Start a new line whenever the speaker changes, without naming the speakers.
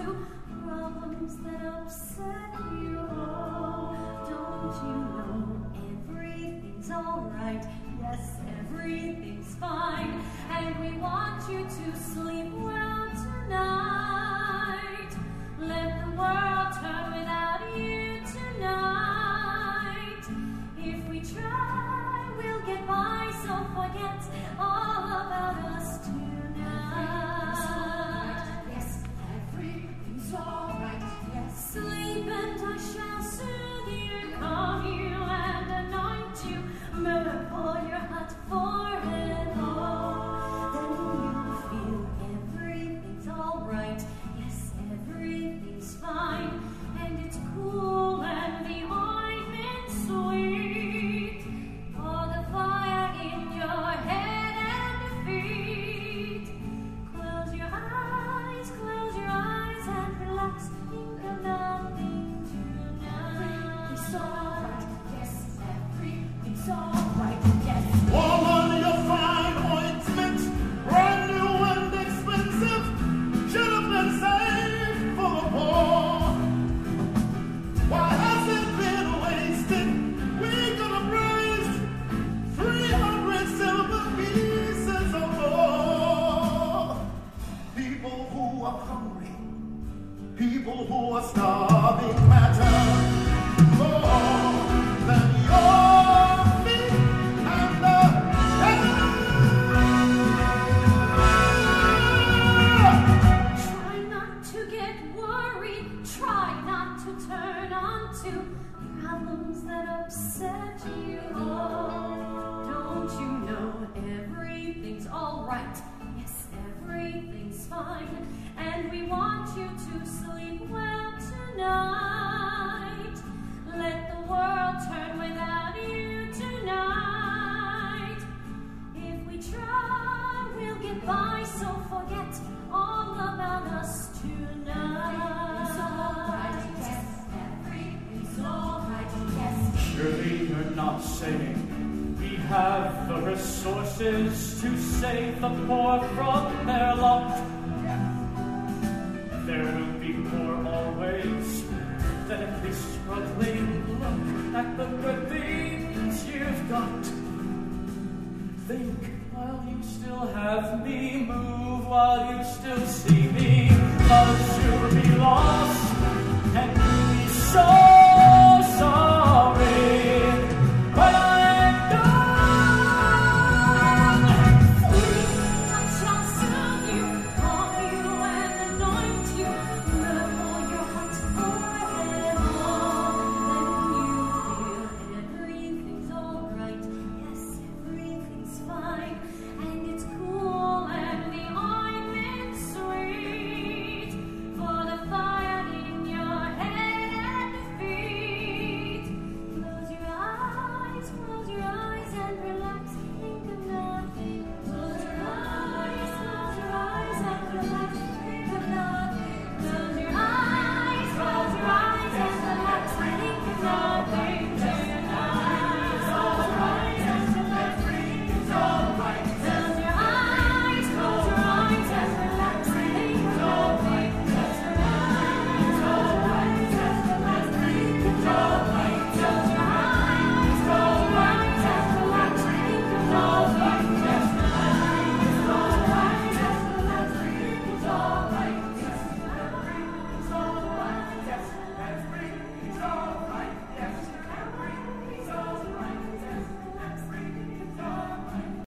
to problems that upset you all. Don't you know everything's alright? Yes, everything's fine. And we want you to sleep well tonight. Let the world turn without you tonight. If we try, we'll get by, so forget all about us tonight.
Yes, everything's alright. Yes,
sleep and I shall soothe you, calm you and anoint you, murder for your hot forehead. Then you'll feel everything's alright. Yes, everything's fine, and it's cool and the ointment sweet for the fire in your head and your feet. Close your eyes and relax. Think of nothing
everything's
tonight.
alright. Yes, everything's alright. Yes.
Woman, you'll find ointment, brand new and expensive. Should have been saved for the poor. Why has it been wasted? We could have raised 300 silver pieces or more. People who are hungry, people who are starving matter more than your feet and the
Try not to get worried. Try not to turn on to problems that upset you all. Don't you know everything's alright? Yes, everything's fine. And we want you to sleep well tonight. Let the world turn without you tonight. If we try, we'll get by, so forget all about us
Everything's alright.
tonight.
Yes, everything's alright. Yes.
Surely you're not saying we have the resources to save the poor from their lot. There will be poor always, then at least struggling. Look at the good things you've got. Think while you still have me, move while you still see me. Love